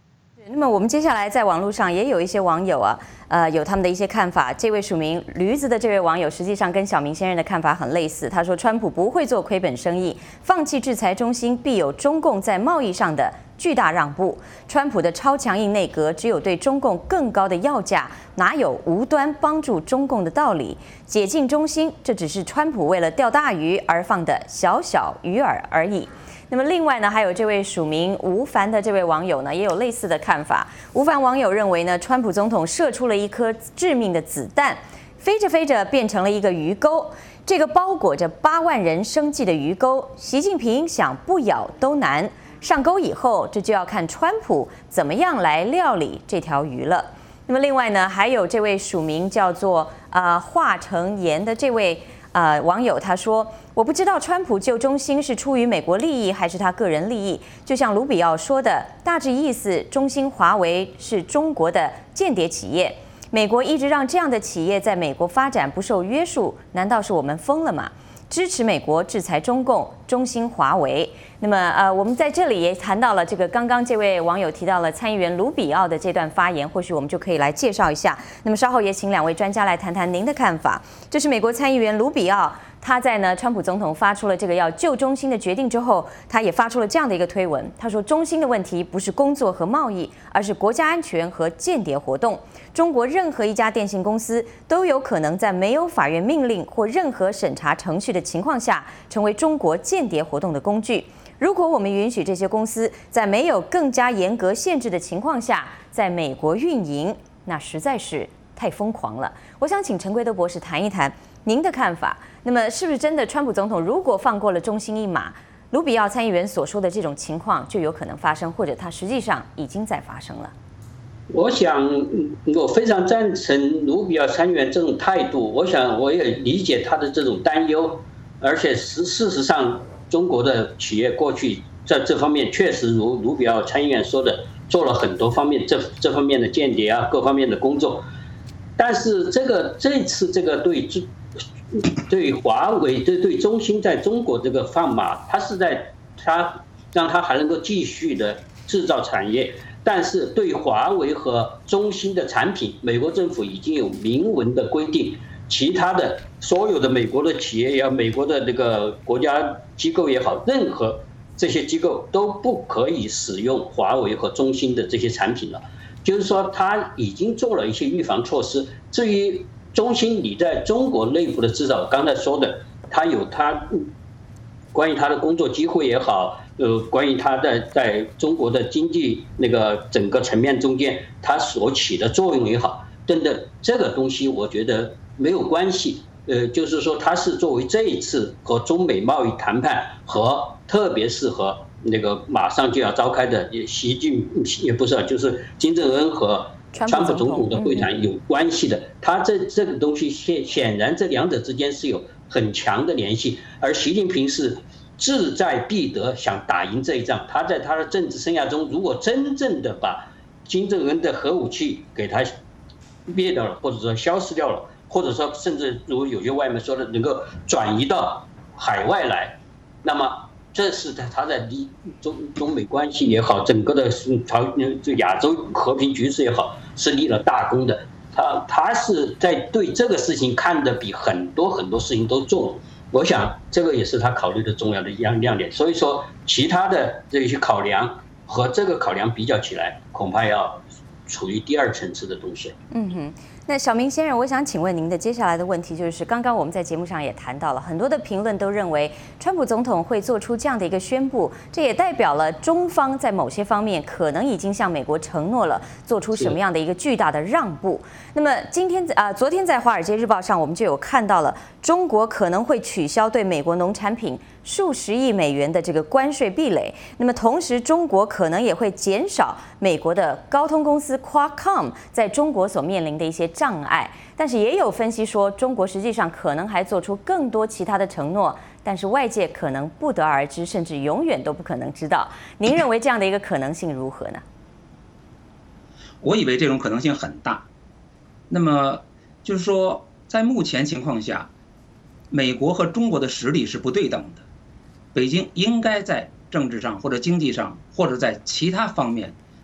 那么我们接下来在网络上也有一些网友啊，呃，有他们的一些看法。这位署名驴子的这位网友，实际上跟小明先生的看法很类似。他说，川普不会做亏本生意，放弃制裁中兴，必有中共在贸易上的巨大让步。川普的超强硬内阁只有对中共更高的要价，哪有无端帮助中共的道理？解禁中兴，这只是川普为了钓大鱼而放的小小鱼饵而已。那么另外呢，还有这位署名吴凡的这位网友呢，也有类似的看法。吴凡网友认为呢，川普总统射出了一颗致命的子弹，飞着飞着变成了一个鱼钩。这个包裹着八万人生计的鱼钩，习近平想不咬都难。上钩以后，这就要看川普怎么样来料理这条鱼了。那么另外呢，还有这位署名叫做啊华成言的这位呃网友，他说。我不知道川普救中兴是出于美国利益还是他个人利益，就像卢比奥说的，大致意思，中兴、华为是中国的间谍企业，美国一直让这样的企业在美国发展不受约束，难道是我们疯了吗？支持美国制裁中共、中兴、华为。那么，呃，我们在这里也谈到了这个，刚刚这位网友提到了参议员卢比奥的这段发言，或许我们就可以来介绍一下。那么稍后也请两位专家来谈谈您的看法。这是美国参议员卢比奥。他在呢，川普总统发出了这个要救中兴的决定之后，他也发出了这样的一个推文。他说，中兴的问题不是工作和贸易，而是国家安全和间谍活动。中国任何一家电信公司都有可能在没有法院命令或任何审查程序的情况下，成为中国间谍活动的工具。如果我们允许这些公司在没有更加严格限制的情况下，在美国运营，那实在是太疯狂了。我想请陈圭德博士谈一谈您的看法。那么，是不是真的，川普总统如果放过了中兴一马，卢比奥参议员所说的这种情况就有可能发生，或者它实际上已经在发生了？ 我想，我非常赞成卢比奥参议员这种态度。我想，我也理解他的这种担忧，而且事事实上，中国的企业过去在这方面确实如卢比奥参议员说的，做了很多方面这这方面的间谍啊，各方面的工作。但是这个这次这个对对华为对对中兴在中国这个放马，它是在它让它还能够继续的制造产业，但是对华为和中兴的产品，美国政府已经有明文的规定，其他的所有的美国的企业也好，美国的这个国家机构也好，任何这些机构都不可以使用华为和中兴的这些产品了。就是说，他已经做了一些预防措施。至于中兴，你在中国内部的制造，刚才说的，他有他关于他的工作机会也好，呃，关于他在在中国的经济那个整个层面中间，他所起的作用也好，等等，这个东西我觉得没有关系。呃，就是说，它是作为这一次和中美贸易谈判和特别是和那个马上就要召开的习近也不是，就是金正恩和川普总统的会谈有关系的。他这这个东西显显然这两者之间是有很强的联系，而习近平是志在必得，想打赢这一仗。他在他的政治生涯中，如果真正的把金正恩的核武器给他灭掉了，或者说消失掉了，或者说甚至如有些外媒说的能够转移到海外来，那么这是他在立中中美关系也好，整个的朝就亚洲和平局势也好，是立了大功的。他他是在对这个事情看得比很多很多事情都重，我想这个也是他考虑的重要的一样亮点。所以说，其他的这些考量和这个考量比较起来，恐怕要处于第二层次的东西。 嗯哼。那小明先生，我想请问您的接下来的问题就是，刚刚我们在节目上也谈到了，很多的评论都认为，川普总统会做出这样的一个宣布，这也代表了中方在某些方面可能已经向美国承诺了做出什么样的一个巨大的让步。那么今天啊、呃，昨天在《华尔街日报》上，我们就有看到了中国可能会取消对美国农产品数十亿美元的这个关税壁垒。那么同时，中国可能也会减少美国的高通公司 Qualcomm 在中国所面临的一些障碍。但是也有分析说，中国实际上可能还做出更多其他的承诺，但是外界可能不得而知，甚至永远都不可能知道。您认为这样的一个可能性如何呢？ 我以为这种可能性很大。那么就是说，在目前情况下，美国和中国的实力是不对等的。北京应该在政治上或者经济上或者在其他方面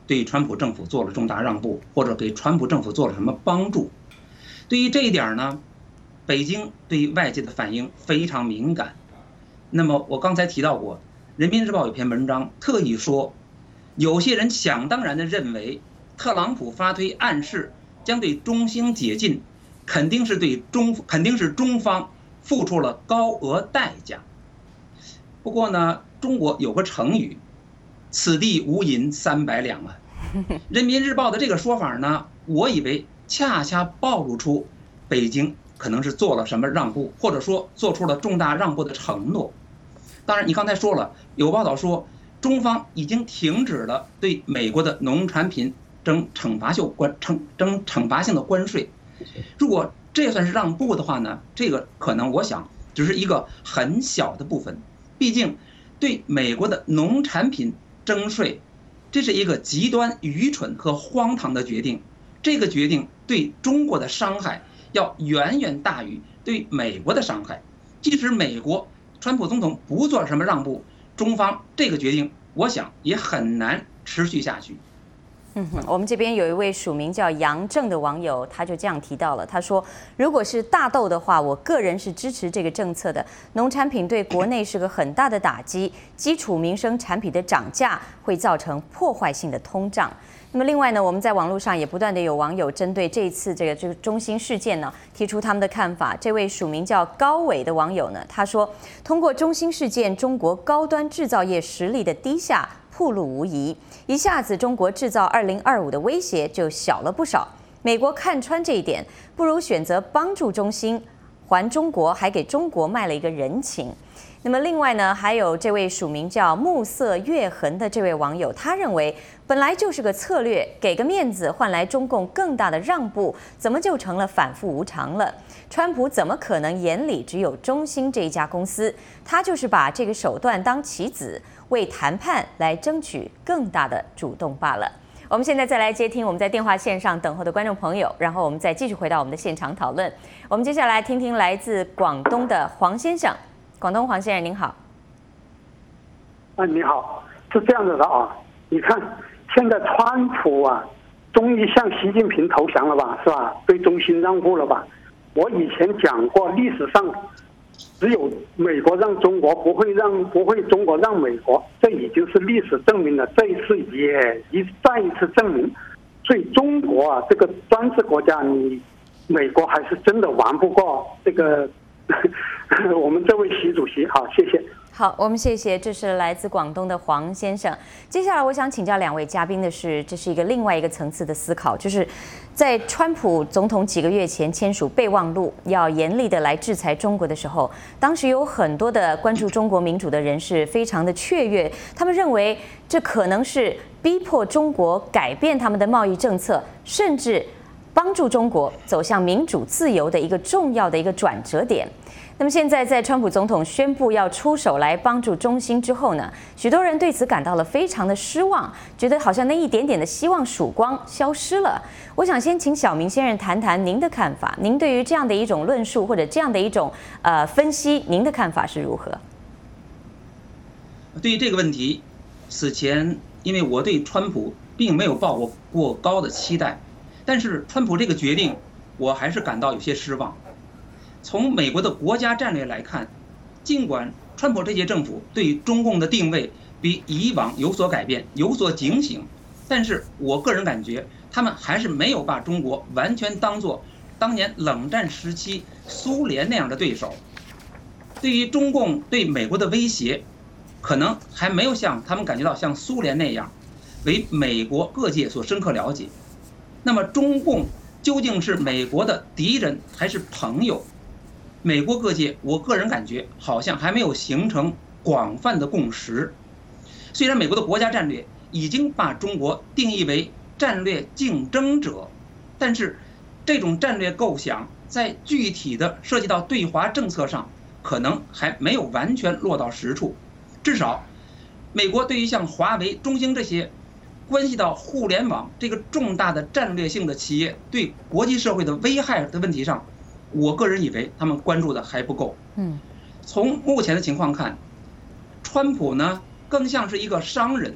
对川普政府做了重大让步，或者给川普政府做了什么帮助。对于这一点呢，北京对外界的反应非常敏感。那么我刚才提到过，《人民日报》有篇文章特意说，有些人想当然地认为，特朗普发推暗示将对中兴解禁，肯定是对中肯定是中方付出了高额代价。不过呢，中国有个成语，此地无银三百两啊。人民日报的这个说法呢，我以为恰恰暴露出北京可能是做了什么让步，或者说做出了重大让步的承诺。当然，你刚才说了，有报道说中方已经停止了对美国的农产品征惩罚性关征征惩罚性的关税。如果这算是让步的话呢，这个可能我想只是一个很小的部分。毕竟对美国的农产品征税，这是一个极端愚蠢和荒唐的决定。这个决定对中国的伤害要远远大于对美国的伤害。即使美国川普总统不做什么让步，中方这个决定我想也很难持续下去。 嗯哼，我们这边有一位署名叫杨正的网友，他就这样提到了，他说，如果是大豆的话，我个人是支持这个政策的。农产品对国内是个很大的打击，基础民生产品的涨价会造成破坏性的通胀。那么另外呢，我们在网络上也不断的有网友针对这一次这个这个中兴事件呢，提出他们的看法。这位署名叫高伟的网友呢，他说，通过中兴事件，中国高端制造业实力的低下暴露无遗，一下子中国制造二零二五的威胁就小了不少。美国看穿这一点，不如选择帮助中兴，还中国，还给中国卖了一个人情。那么另外呢，还有这位署名叫暮色月痕的这位网友，他认为本来就是个策略，给个面子换来中共更大的让步，怎么就成了反复无常了？川普怎么可能眼里只有中兴这一家公司？他就是把这个手段当棋子，为谈判来争取更大的主动罢了。我们现在再来接听我们在电话线上等候的观众朋友，然后我们再继续回到我们的现场讨论。我们接下来听听来自广东的黄先生。广东黄先生您好。 啊，你好，是这样子的啊，你看现在川普啊，终于向习近平投降了吧，是吧？对中兴让步了吧？我以前讲过，历史上只有美国让中国，不会让不会中国让美国，这已经是历史证明了。这一次也一再一次证明，所以中国啊，这个专制国家，你美国还是真的玩不过这个我们这位习主席。好，谢谢。 好，我们谢谢，这是来自广东的黄先生。接下来我想请教两位嘉宾的是，这是一个另外一个层次的思考，就是在川普总统几个月前签署备忘录，要严厉的来制裁中国的时候，当时有很多的关注中国民主的人士非常的雀跃，他们认为这可能是逼迫中国改变他们的贸易政策，甚至帮助中国走向民主自由的一个重要的一个转折点。那么现在在川普总统宣布要出手来帮助中兴之后呢，许多人对此感到了非常的失望，觉得好像那一点点的希望曙光消失了。我想先请小明先生谈谈您的看法，您对于这样的一种论述或者这样的一种呃分析，您的看法是如何？ 对于这个问题，此前因为我对川普并没有抱过过高的期待，但是川普这个决定，我还是感到有些失望。从美国的国家战略来看，尽管川普这届政府对中共的定位比以往有所改变，有所警醒，但是我个人感觉他们还是没有把中国完全当作当年冷战时期苏联那样的对手。对于中共对美国的威胁，可能还没有像他们感觉到像苏联那样为美国各界所深刻了解。那么中共究竟是美国的敌人还是朋友？美国各界，我个人感觉好像还没有形成广泛的共识。虽然美国的国家战略已经把中国定义为战略竞争者，但是这种战略构想在具体的涉及到对华政策上，可能还没有完全落到实处。至少，美国对于像华为、中兴这些关系到互联网这个重大的战略性的企业对国际社会的危害的问题上，我个人以为他们关注的还不够。嗯，从目前的情况看，川普呢更像是一个商人，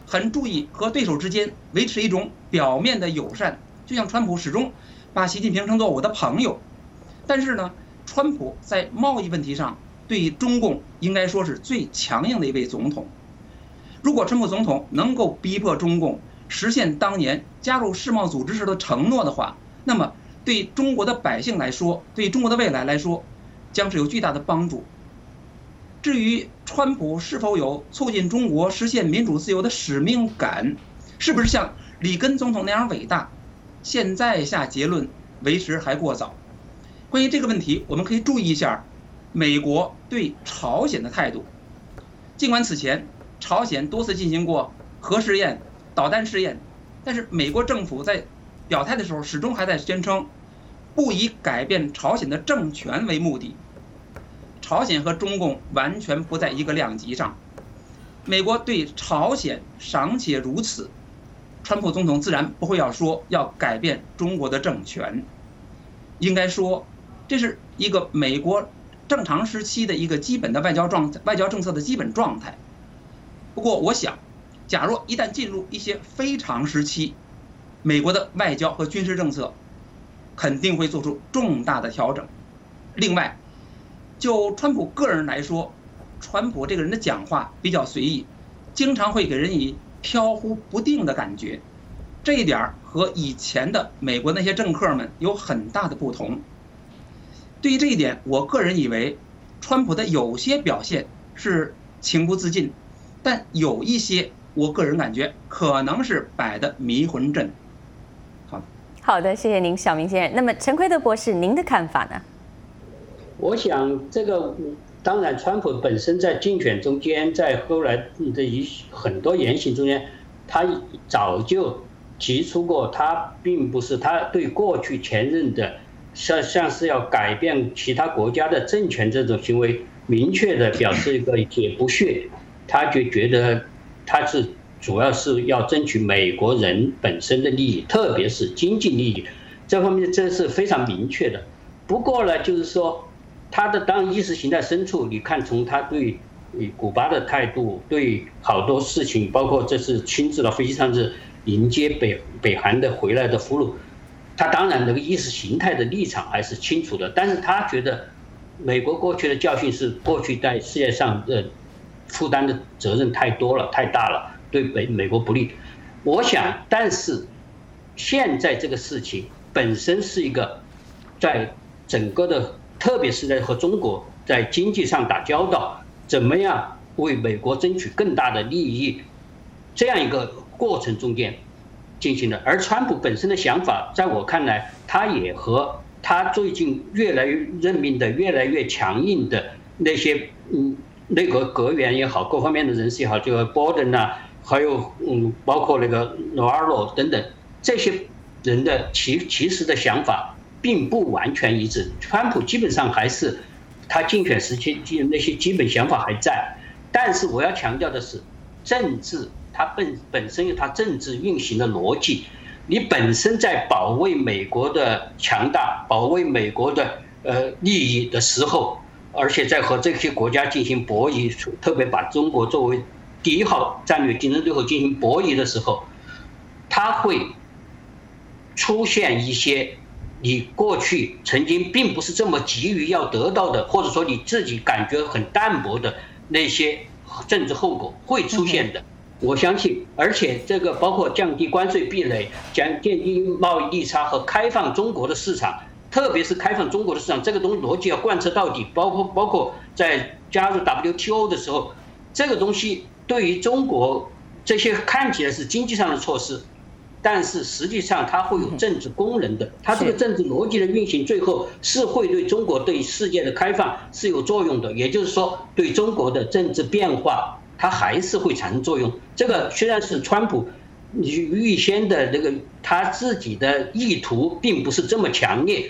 很注意和对手之间维持一种表面的友善，就像川普始终把习近平称作我的朋友。但是呢，川普在贸易问题上对中共应该说是最强硬的一位总统。如果川普总统能够逼迫中共实现当年加入世贸组织时的承诺的话，那么对中国的百姓来说，对中国的未来来说，将是有巨大的帮助。至于川普是否有促进中国实现民主自由的使命感，是不是像里根总统那样伟大，现在下结论为时还过早。关于这个问题，我们可以注意一下美国对朝鲜的态度。尽管此前朝鲜多次进行过核试验、导弹试验，但是美国政府在表态的时候始终还在宣称不以改变朝鲜的政权为目的。朝鲜和中共完全不在一个量级上，美国对朝鲜尚且如此，川普总统自然不会要说要改变中国的政权。应该说，这是一个美国正常时期的一个基本的外交状外交政策的基本状态。不过，我想，假若一旦进入一些非常时期，美国的外交和军事政策肯定会做出重大的调整。另外，就川普个人来说，川普这个人的讲话比较随意，经常会给人以飘忽不定的感觉，这一点和以前的美国那些政客们有很大的不同。对于这一点，我个人以为，川普的有些表现是情不自禁，但有一些我个人感觉可能是摆的迷魂阵。好， 好的，谢谢您，小明先生。那么陈奎德博士，您的看法呢？ 我想这个当然，川普本身在竞选中间，在后来的一很多言行中间，他早就提出过，他并不是他对过去前任的像像是要改变其他国家的政权这种行为，明确的表示一个也不屑，他就觉得他是主要是要争取美国人本身的利益，特别是经济利益，这方面这是非常明确的。不过呢，就是说。他的当意识形态深处，你看从他对古巴的态度，对好多事情，包括这次亲自到飞机上是迎接北北韩的回来的俘虏，他当然那个意识形态的立场还是清楚的，但是他觉得美国过去的教训是过去在世界上的负担的责任太多了，太大了，对美美国不利。我想，但是现在这个事情本身是一个在整个的。特别是在和中国在经济上打交道，怎么样为美国争取更大的利益，这样一个过程中间进行的。而川普本身的想法，在我看来，他也和他最近越来越任命的越来越强硬的那些嗯内阁阁员也好，各方面的人士也好，就 Biden 啊，还有嗯包括那个 Navarro 等等这些人的其其实的想法。并不完全一致，川普基本上还是他竞选时期那些基本想法还在，但是我要强调的是，政治它本本身有它政治运行的逻辑，你本身在保卫美国的强大、保卫美国的呃利益的时候，而且在和这些国家进行博弈，特别把中国作为第一号战略竞争对手进行博弈的时候，它会出现一些。你过去曾经并不是这么急于要得到的，或者说你自己感觉很淡薄的那些政治后果会出现的，我相信。而且这个包括降低关税壁垒、降降低贸易逆差和开放中国的市场，特别是开放中国的市场，这个东西逻辑要贯彻到底。包括包括在加入 W T O 的时候，这个东西对于中国这些看起来是经济上的措施。但是实际上它会有政治功能的，它这个政治逻辑的运行，最后是会对中国对世界的开放是有作用的。也就是说，对中国的政治变化，它还是会产生作用。这个虽然是川普预先的那个他自己的意图并不是这么强烈，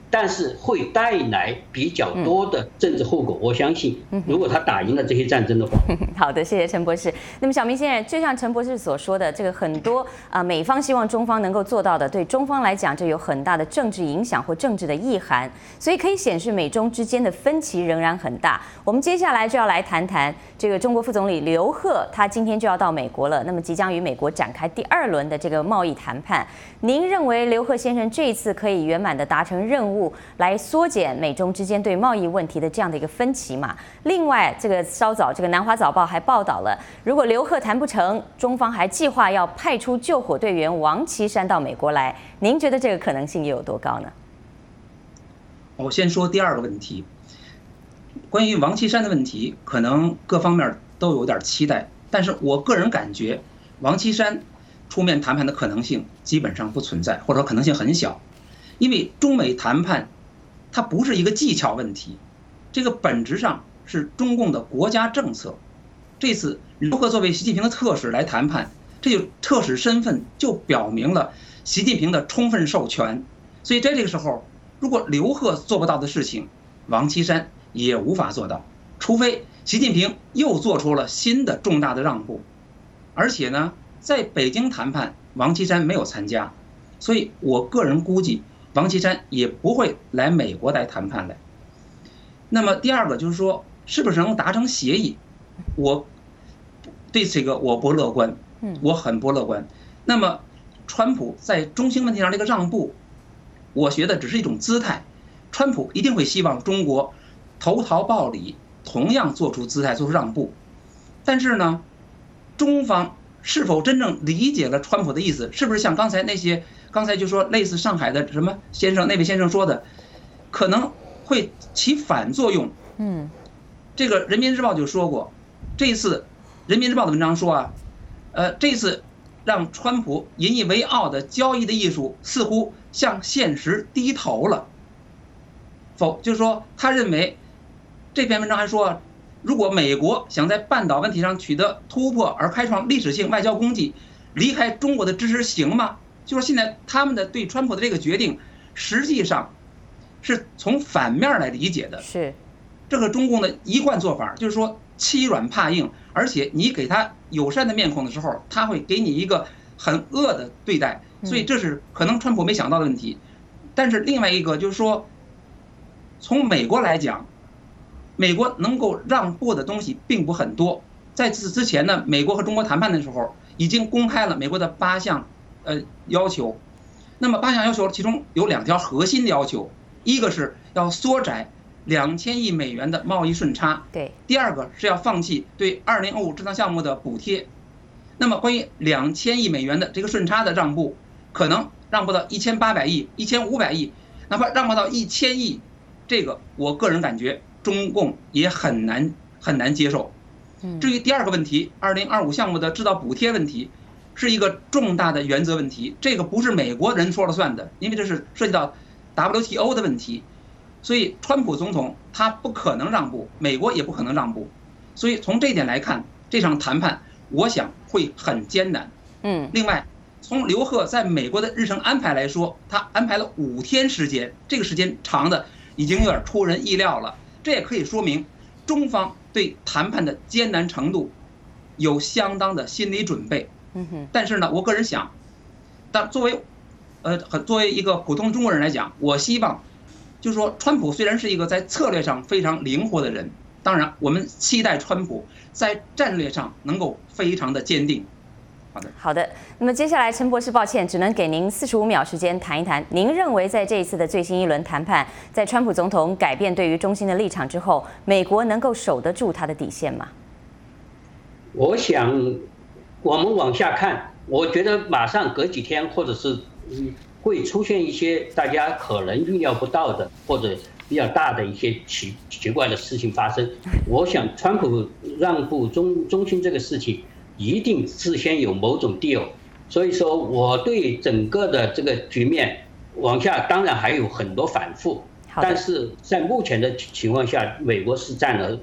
但是会带来比较多的政治后果。我相信，如果他打赢了这些战争的话。 好的，谢谢陈博士。那么小明先生，就像陈博士所说的，这个很多啊、呃，美方希望中方能够做到的，对中方来讲，这有很大的政治影响或政治的意涵，所以可以显示美中之间的分歧仍然很大。我们接下来就要来谈谈这个中国副总理刘鹤，他今天就要到美国了，那么即将与美国展开第二轮的这个贸易谈判。您认为刘鹤先生这一次可以圆满的达成任务，来缩减美中之间对贸易问题的这样的一个分歧嘛？另外，这个稍早这个南华早报还报道了，如果刘鹤谈不成，中方还计划要派出救火队员王岐山到美国来。您觉得这个可能性又有多高呢？ 我先说第二个问题，关于王岐山的问题，可能各方面都有点期待，但是我个人感觉，王岐山出面谈判的可能性基本上不存在，或者说可能性很小。因为中美谈判，它不是一个技巧问题，这个本质上是中共的国家政策。这次刘鹤作为习近平的特使来谈判，这就特使身份就表明了习近平的充分授权。所以在这个时候，如果刘鹤做不到的事情，王岐山也无法做到，除非习近平又做出了新的重大的让步。而且呢，在北京谈判，王岐山没有参加，所以我个人估计王岐山也不会来美国来谈判来。那么第二个就是说，是不是能达成协议？我对这个我不乐观，我很不乐观。那么，川普在中兴问题上这个让步，我觉得只是一种姿态。川普一定会希望中国投桃报李，同样做出姿态，做出让步。但是呢，中方是否真正理解了川普的意思？是不是像刚才那些？刚才就说类似上海的什么先生那位先生说的，可能会起反作用。嗯，这个人民日报就说过，这一次人民日报的文章说啊，呃，这次让川普引以为傲的交易的艺术似乎向现实低头了。否，就是说他认为这篇文章还说，如果美国想在半岛问题上取得突破而开创历史性外交功绩，离开中国的支持行吗？就说现在他们的对川普的这个决定，实际上是从反面来理解的。是，这个中共的一贯做法就是说欺软怕硬，而且你给他友善的面孔的时候，他会给你一个很恶的对待。所以这是可能川普没想到的问题。但是另外一个就是说，从美国来讲，美国能够让步的东西并不很多。在此之前呢，美国和中国谈判的时候已经公开了美国的八项呃要求。那么八项要求其中有两条核心的要求，一个是要缩窄两千亿美元的贸易顺差，对；第二个是要放弃对二零二五制造项目的补贴。那么关于两千亿美元的这个顺差的让步，可能让步到一千八百亿、一千五百亿，哪怕让步到一千亿，这个我个人感觉中共也很难很难接受。至于第二个问题，二零二五项目的制造补贴问题，是一个重大的原则问题，这个不是美国人说了算的，因为这是涉及到 W T O 的问题，所以川普总统他不可能让步，美国也不可能让步，所以从这一点来看，这场谈判我想会很艰难。嗯，另外，从刘鹤在美国的日程安排来说，他安排了五天时间，这个时间长的已经有点出人意料了，这也可以说明中方对谈判的艰难程度有相当的心理准备。嗯哼，但是呢，我个人想，但作为，呃，作为一个普通中国人来讲，我希望，就是说，川普虽然是一个在策略上非常灵活的人，当然，我们期待川普在战略上能够非常的坚定。好的， 好的。那么接下来，陈博士，抱歉，只能给您四十五秒时间谈一谈，您认为在这一次的最新一轮谈判，在川普总统改变对于中兴的立场之后，美国能够守得住他的底线吗？ 我想。我们往下看，我觉得马上隔几天，或者是会出现一些大家可能预料不到的，或者比较大的一些奇奇怪的事情发生。我想，川普让步中中兴这个事情，一定事先有某种 deal。所以说，我对整个的这个局面往下，当然还有很多反复，但是在目前的情况下，美国是占了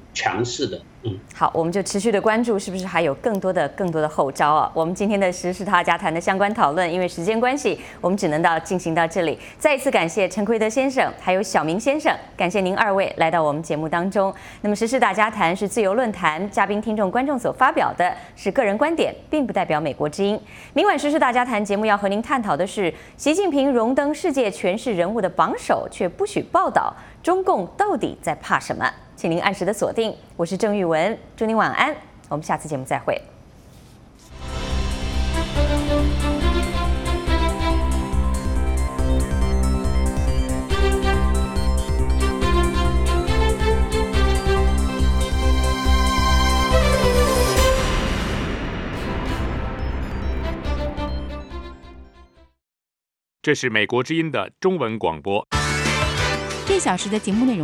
强势的。嗯， 好，我们就持续的关注，是不是还有更多的、更多的后招啊？我们今天的时事大家谈的相关讨论，因为时间关系，我们只能到进行到这里。再一次感谢陈奎德先生，还有小明先生，感谢您二位来到我们节目当中。那么，时事大家谈是自由论坛，嘉宾、听众、观众所发表的是个人观点，并不代表美国之音。明晚时事大家谈节目要和您探讨的是，习近平荣登世界权势人物的榜首，却不许报道中共到底在怕什么？请您按时的锁定，我是郑玉文，祝您晚安，我们下次节目再会。 这是美国之音的中文广播。 这小时的节目内容。